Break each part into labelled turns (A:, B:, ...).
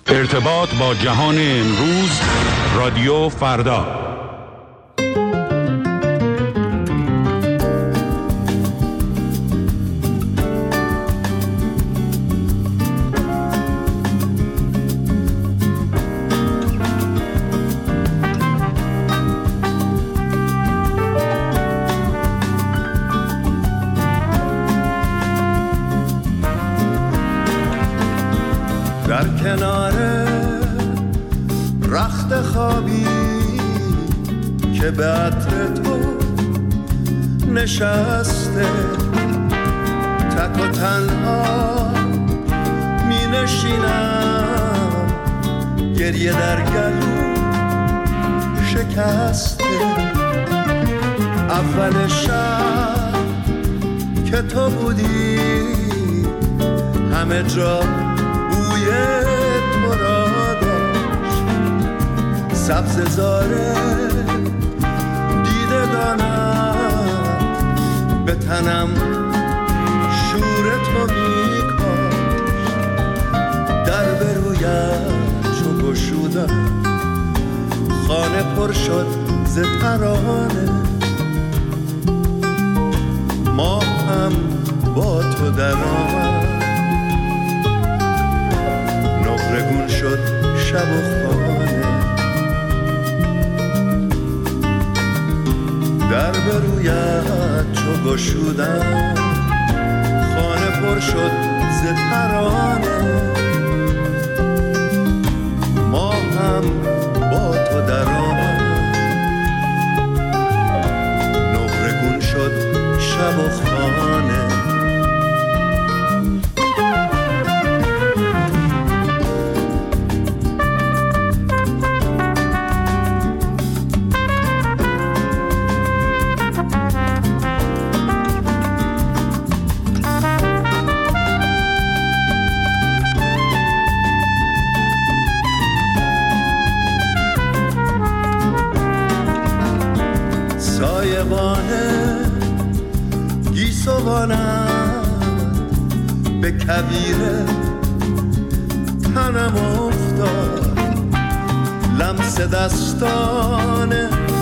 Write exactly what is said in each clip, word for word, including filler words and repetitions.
A: ارتباط با جهان امروز، رادیو فردا.
B: در کنار رخت خوابی که به عطر تو نشسته، تک و تنها می نشینم، گریه در گلو شکسته. اول شب که تو بودی همه جا بوی تو را داشت، سبز زاره دیدگانت به تنم شور تو می کاشت. در به رویت چو گشودم خانه پر شد ز ترانه، ما هم با تو در آمد، نقرگون شد شب و خانه. در به رویت چو گشودم خانه پر شد ز ترانه، ما هم با تو در آمد، نقرگون شد شب و خانه. به کبیر تنم افتاد، لمس دستان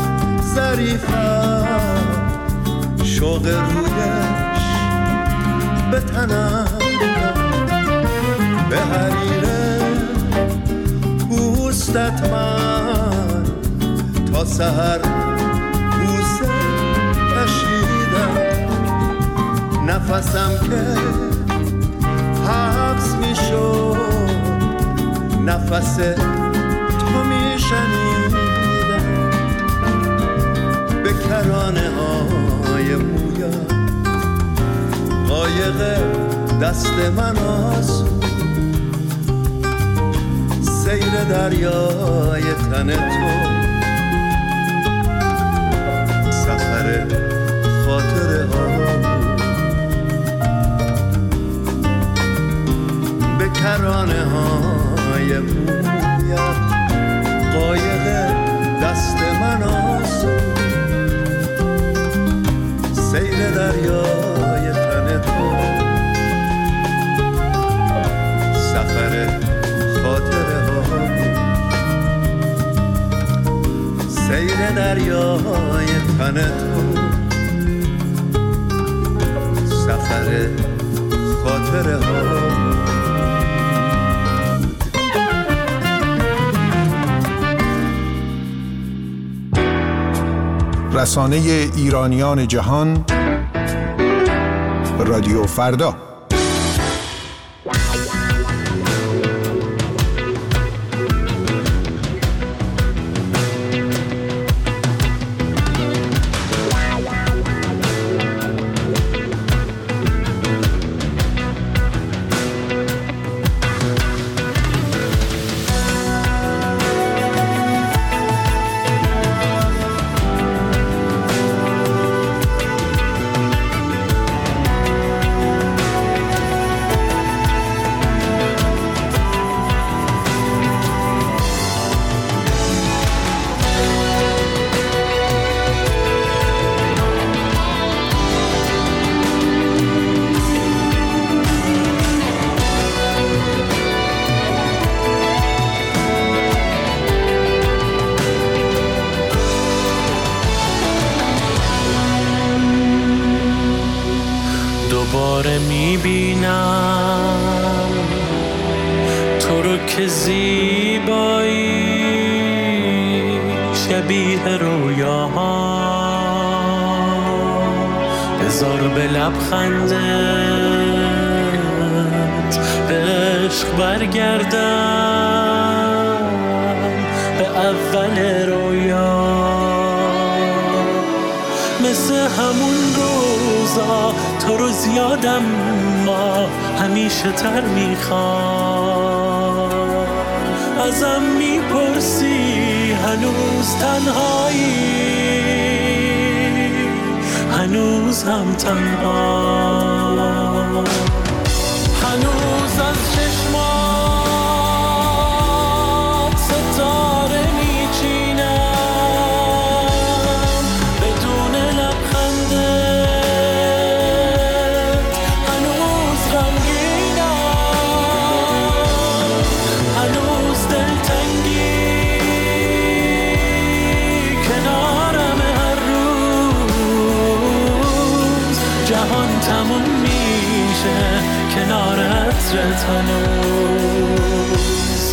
B: ظریفت شوق رویش به تنم داد. به حریره پوستت من تا سحر بوسه کشیدم، نفسم که حبس می شد نفس تو می شنیدم. به کرانه های مویت قایق دست من آسود، سیر دریای تن تو سفر خاطره ها. کرانه های مویت قایق دست من آسود، سیل دریای تن تو سفر خاطره ها. سیل دریای تن تو سفر خاطره ها.
C: رسانه ایرانیان جهان، رادیو فردا.
D: که زیبایی شبیه رویاها، بذار به لبخندت به عشق برگردم، به اول رویا، مثل همون روزا تو رو زیادم ما همیشه تر میخوام. ازم میپرسی هنوز تنهایی، هنوز هم تنها، هنوز از چشمات ستاره میچینم بدون لبخندت، هنوز غمگینم، هنوز دلتنگی کنارم هر روز، جهان تموم میشه کنار عطرت هنوز.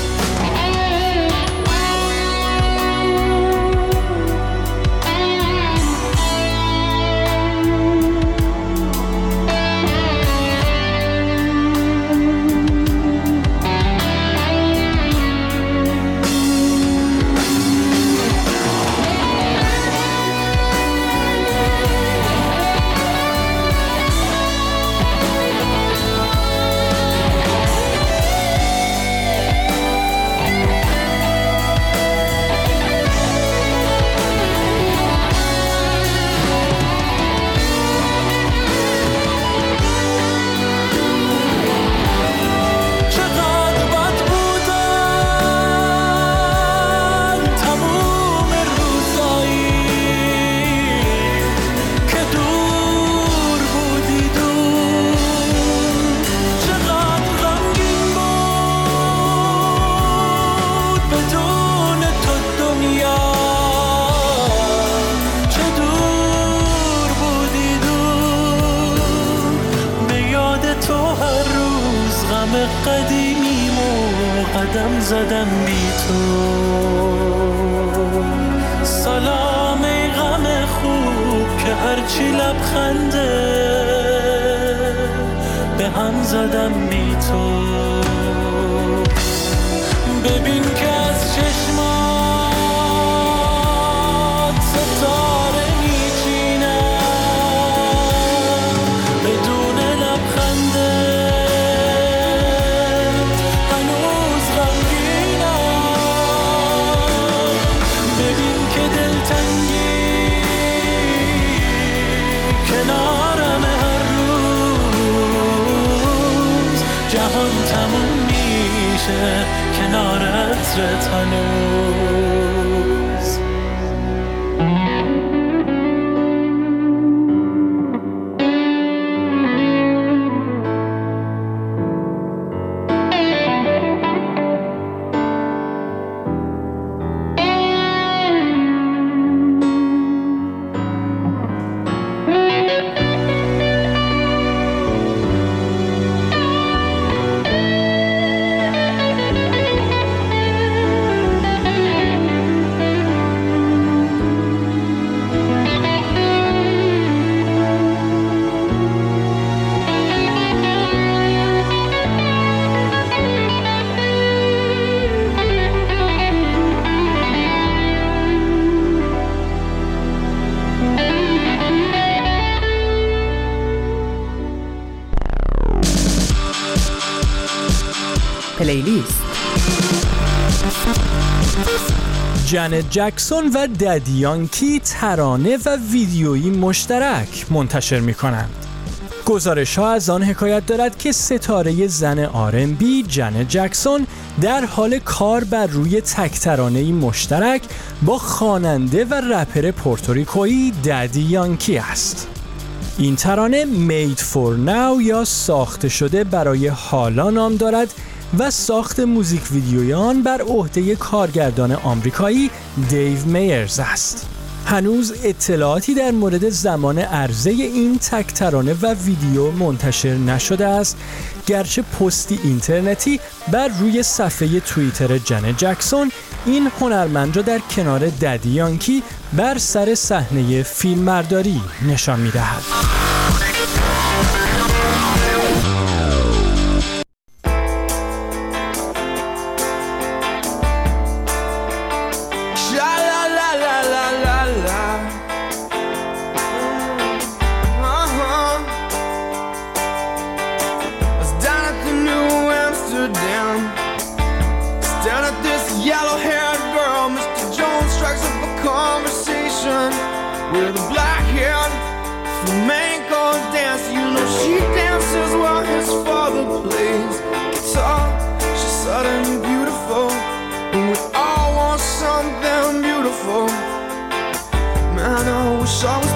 D: قدیمیمو قدم زدم بی تو، سلام ای غم خوب که هرچی لبخنده به هم زدم بی تو. ببین که از چشمات ستاره میچینم بدون لبخنده، کنارم هر روز، جهان تموم میشه کنار عطرت هنوز.
E: پلیلیست. جنت جکسون و ددی یانکی ترانه و ویدیویی مشترک منتشر می‌کنند. گزارش‌ها از آن حکایت دارد که ستاره زن آر ام بی جنت جکسون در حال کار بر روی تک ترانه‌ای مشترک با خواننده و رپر پورتوریکویی ددی یانکی است. این ترانه Made for Now یا ساخته شده برای حالا نام دارد و ساخت موزیک ویدیوی آن بر عهده کارگردان آمریکایی دیو میرز است. هنوز اطلاعاتی در مورد زمان عرضه این تک ترانه و ویدیو منتشر نشده است گرچه پستی اینترنتی بر روی صفحه توییتر جنت جکسون این هنرمند را در کنار ددی یانکی بر سر صحنه فیلمبرداری نشان می‌دهد.
F: With a black hair, flamenco dance. You know she dances while his father plays guitar. She's suddenly beautiful, and we all want something beautiful. Man, I wish I was